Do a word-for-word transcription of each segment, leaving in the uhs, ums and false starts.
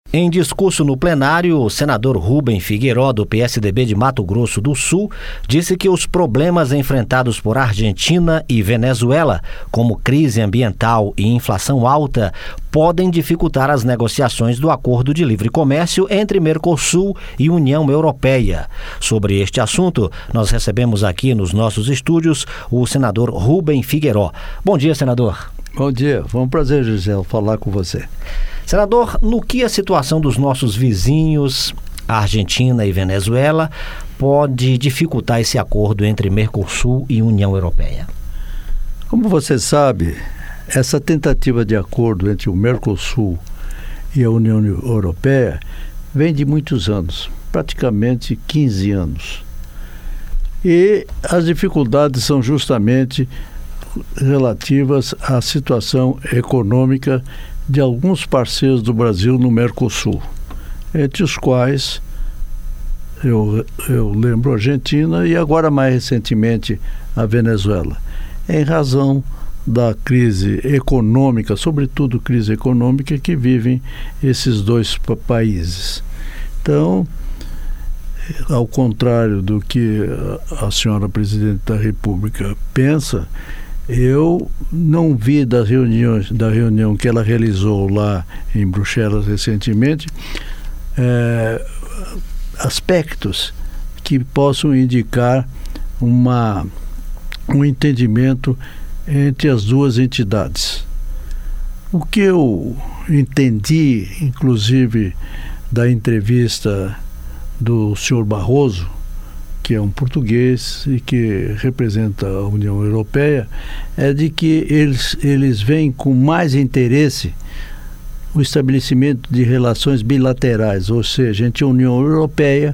Em discurso no plenário, o senador Rubem Figueiró, do P S D B de Mato Grosso do Sul, disse que os problemas enfrentados por Argentina e Venezuela, como crise ambiental e inflação alta, podem dificultar as negociações do Acordo de Livre Comércio entre Mercosul e União Europeia. Sobre este assunto, nós recebemos aqui nos nossos estúdios o senador Rubem Figueiró. Bom dia, senador. Bom dia, foi um prazer, Gisele, falar com você. Senador, no que a situação dos nossos vizinhos, Argentina e Venezuela, pode dificultar esse acordo entre Mercosul e União Europeia? Como você sabe, essa tentativa de acordo entre o Mercosul e a União Europeia vem de muitos anos, praticamente quinze anos. E as dificuldades são justamente relativas à situação econômica de alguns parceiros do Brasil no Mercosul, entre os quais eu, eu lembro a Argentina e agora mais recentemente a Venezuela, em razão da crise econômica, sobretudo crise econômica que vivem esses dois pa- países. Então, ao contrário do que a, a senhora Presidente da República pensa, eu não vi das reuniões, da reunião que ela realizou lá em Bruxelas recentemente, é, aspectos que possam indicar uma, um entendimento entre as duas entidades. O que eu entendi, inclusive, da entrevista do senhor Barroso, que é um português e que representa a União Europeia, é de que eles, eles veem com mais interesse o estabelecimento de relações bilaterais, ou seja, entre a União Europeia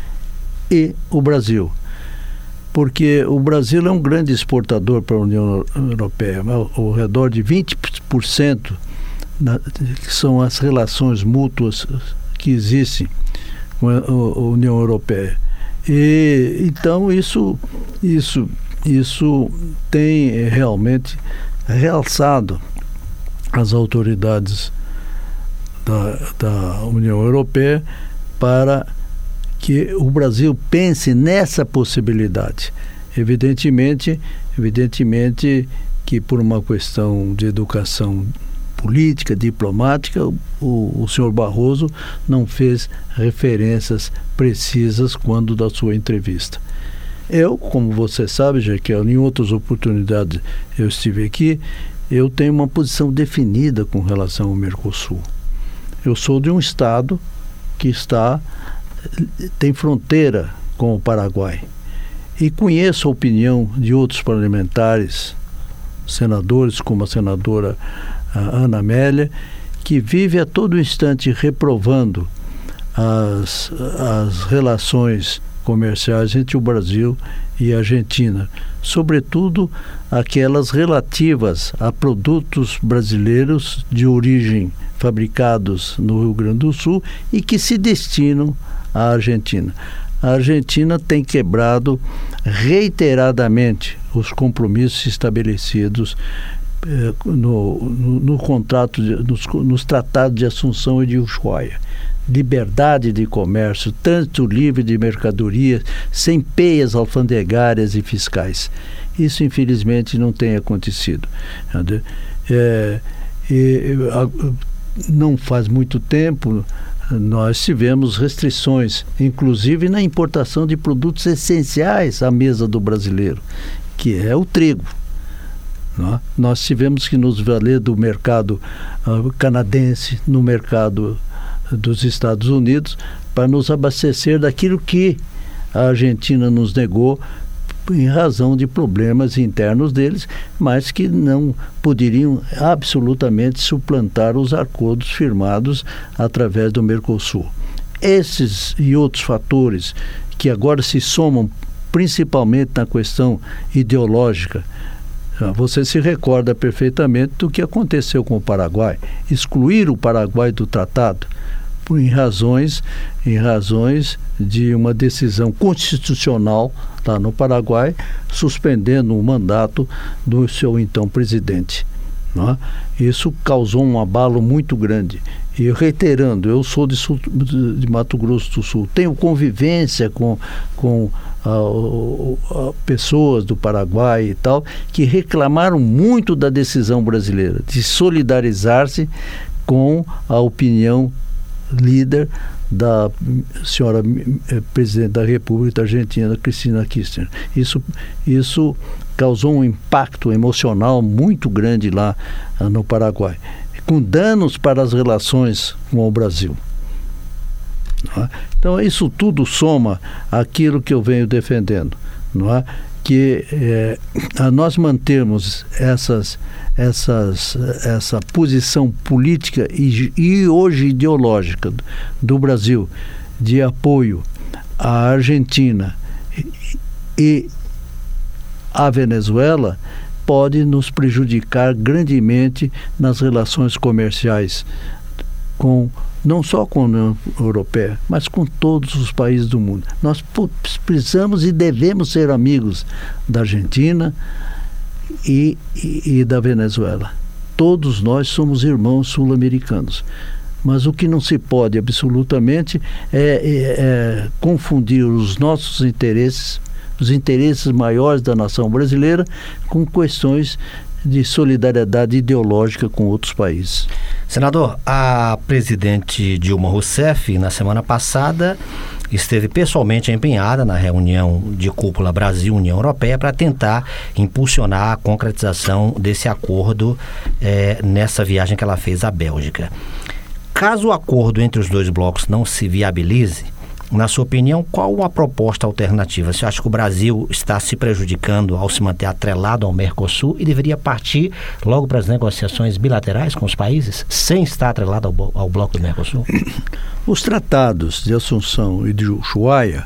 e o Brasil. Porque o Brasil é um grande exportador para a União Europeia, ao redor de vinte por cento na, que são as relações mútuas que existem com a, a União Europeia. E então isso, isso, isso tem realmente realçado as autoridades da, da União Europeia para que o Brasil pense nessa possibilidade. Evidentemente, evidentemente que por uma questão de educação política, diplomática, o, o senhor Barroso não fez referências precisas quando da sua entrevista. Eu, como você sabe, já que em outras oportunidades eu estive aqui, eu tenho uma posição definida com relação ao Mercosul. Eu sou de um estado que está, tem fronteira com o Paraguai e conheço a opinião de outros parlamentares, senadores como a senadora a Ana Amélia, que vive a todo instante reprovando as, as relações comerciais entre o Brasil e a Argentina, sobretudo aquelas relativas a produtos brasileiros de origem fabricados no Rio Grande do Sul e que se destinam à Argentina. A Argentina tem quebrado reiteradamente os compromissos estabelecidos No, no, no contrato, de, nos, nos tratados de Assunção e de Ushuaia. Liberdade de comércio, trânsito livre de mercadorias, sem peias alfandegárias e fiscais. Isso, infelizmente, não tem acontecido. É, é, não faz muito tempo, nós tivemos restrições, inclusive na importação de produtos essenciais à mesa do brasileiro, que é o trigo. Nós tivemos que nos valer do mercado uh, canadense, no mercado dos Estados Unidos, para nos abastecer daquilo que a Argentina nos negou em razão de problemas internos deles, mas que não poderiam absolutamente suplantar os acordos firmados através do Mercosul. Esses e outros fatores que agora se somam principalmente na questão ideológica. Você se recorda perfeitamente do que aconteceu com o Paraguai. Excluir o Paraguai do tratado por, em, razões, em razões de uma decisão constitucional lá no Paraguai, suspendendo o mandato do seu então presidente. não é? Isso causou um abalo muito grande. E reiterando, eu sou de, Sul, de Mato Grosso do Sul, tenho convivência com, com a, a, pessoas do Paraguai e tal, que reclamaram muito da decisão brasileira, de solidarizar-se com a opinião líder da senhora presidente da República Argentina, Cristina Kirchner. Isso, isso causou um impacto emocional muito grande lá no Paraguai, com danos para as relações com o Brasil. Não é? Então, isso tudo soma aquilo que eu venho defendendo, não é? Que é, a nós mantermos essas, essas, essa posição política e, e hoje ideológica do, do Brasil de apoio à Argentina e, e à Venezuela pode nos prejudicar grandemente nas relações comerciais com não só com a União Europeia, mas com todos os países do mundo. Nós precisamos e devemos ser amigos da Argentina e, e, e da Venezuela. Todos nós somos irmãos sul-americanos. Mas o que não se pode absolutamente é, é, é confundir os nossos interesses, os interesses maiores da nação brasileira, com questões de solidariedade ideológica com outros países. Senador, a presidente Dilma Rousseff, na semana passada, esteve pessoalmente empenhada na reunião de cúpula Brasil-União Europeia para tentar impulsionar a concretização desse acordo eh, nessa viagem que ela fez à Bélgica. Caso o acordo entre os dois blocos não se viabilize, na sua opinião, qual a proposta alternativa? Você acha que o Brasil está se prejudicando ao se manter atrelado ao Mercosul e deveria partir logo para as negociações bilaterais com os países, sem estar atrelado ao, ao bloco do Mercosul? Os tratados de Assunção e de Ushuaia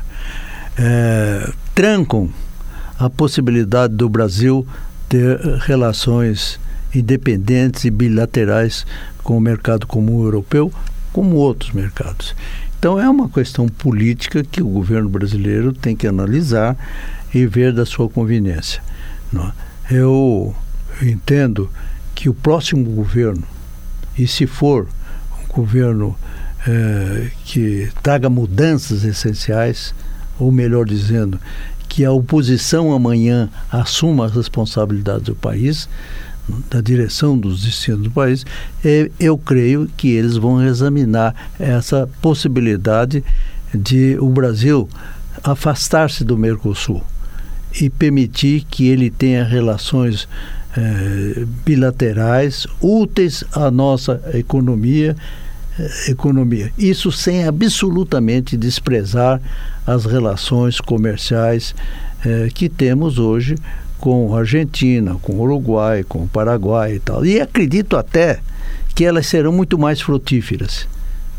é, trancam a possibilidade do Brasil ter relações independentes e bilaterais com o mercado comum europeu, como outros mercados. Então é uma questão política que o governo brasileiro tem que analisar e ver da sua conveniência. Não é? Eu entendo que o próximo governo, e se for um governo eh, que traga mudanças essenciais, ou melhor dizendo, que a oposição amanhã assuma as responsabilidades do país, da direção dos destinos do país, eu creio que eles vão examinar essa possibilidade de o Brasil afastar-se do Mercosul e permitir que ele tenha relações eh, bilaterais úteis à nossa economia, eh, economia. Isso sem absolutamente desprezar as relações comerciais eh, que temos hoje com a Argentina, com o Uruguai, com o Paraguai e tal. E acredito até que elas serão muito mais frutíferas,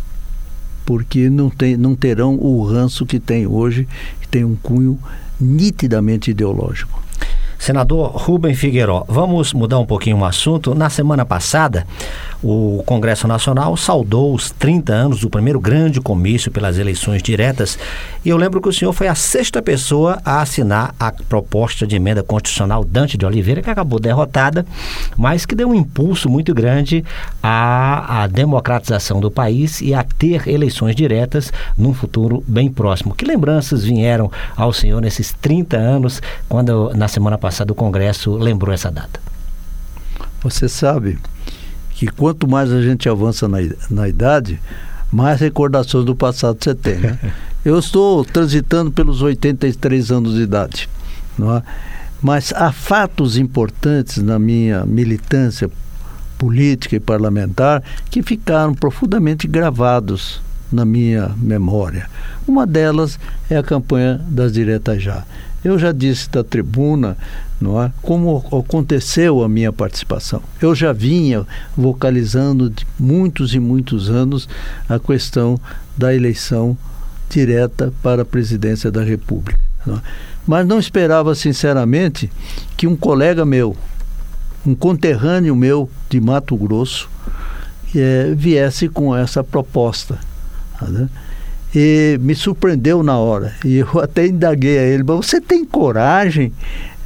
porque não, tem, não terão o ranço que tem hoje, que tem um cunho nitidamente ideológico. Senador Rubem Figueiró, vamos mudar um pouquinho o assunto. Na semana passada, o Congresso Nacional saudou os trinta anos do primeiro grande comício pelas eleições diretas, e eu lembro que o senhor foi a sexta pessoa a assinar a proposta de emenda constitucional Dante de Oliveira, que acabou derrotada, mas que deu um impulso muito grande à, à democratização do país e a ter eleições diretas num futuro bem próximo. Que lembranças vieram ao senhor nesses trinta anos, quando na semana passada passado o Congresso lembrou essa data? Você sabe que quanto mais a gente avança na, na idade, mais recordações do passado você tem, né? Eu estou transitando pelos oitenta e três anos de idade, não é? Mas há fatos importantes na minha militância política e parlamentar que ficaram profundamente gravados na minha memória. Uma delas é a campanha das diretas já. Eu já disse da tribuna, não é, como aconteceu a minha participação. Eu já vinha vocalizando de muitos e muitos anos a questão da eleição direta para a presidência da República. Não é? Mas não esperava, sinceramente, que um colega meu, um conterrâneo meu de Mato Grosso, é, viesse com essa proposta. Né? E me surpreendeu na hora. E eu até indaguei a ele, mas você tem coragem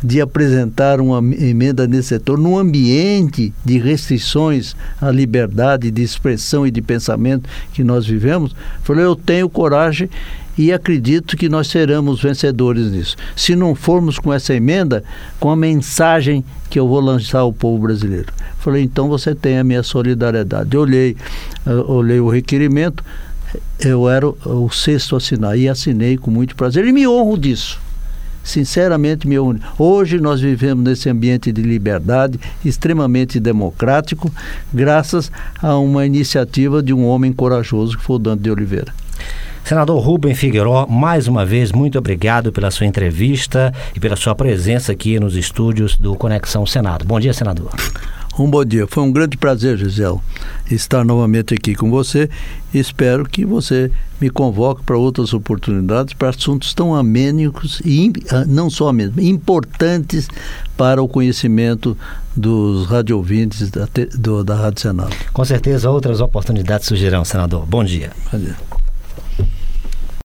de apresentar uma emenda nesse setor, num ambiente de restrições à liberdade de expressão e de pensamento que nós vivemos. Falei, eu tenho coragem e acredito que nós seremos vencedores nisso. Se não formos com essa emenda, com a mensagem que eu vou lançar ao povo brasileiro. Falei, então você tem a minha solidariedade. Eu olhei, eu olhei o requerimento, eu era o sexto a assinar e assinei com muito prazer e me honro disso. Sinceramente me honro. Hoje nós vivemos nesse ambiente de liberdade extremamente democrático, graças a uma iniciativa de um homem corajoso que foi o Dante de Oliveira. Senador Rubem Figueiró, mais uma vez, muito obrigado pela sua entrevista e pela sua presença aqui nos estúdios do Conexão Senado. Bom dia, senador. Um bom dia. Foi um grande prazer, Gisele, estar novamente aqui com você. Espero que você me convoque para outras oportunidades, para assuntos tão amênicos e não só amênicos, importantes para o conhecimento dos radioouvintes da, do, da Rádio Senado. Com certeza outras oportunidades surgirão, senador. Bom dia. Bom dia.